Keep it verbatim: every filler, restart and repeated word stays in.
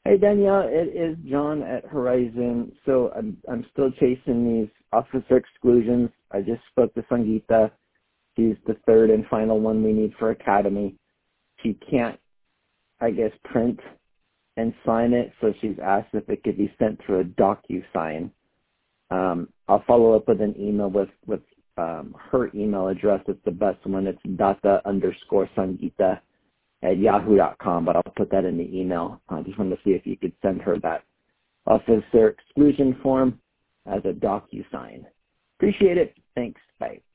Hey Danielle, it is John at Horizon. So I'm I'm still chasing these officer exclusions. I just spoke to Sangeeta. She's the third and final one we need for Academy. She can't, I guess, print and sign it, so she's asked if it could be sent through a DocuSign. Um, I'll follow up with an email with with um, her email address. It's the best one. It's data underscore Sangeeta at yahoo dot com, but I'll put that in the email. I just wanted to see if you could send her that officer exclusion form as a DocuSign. Appreciate it. Thanks. Bye.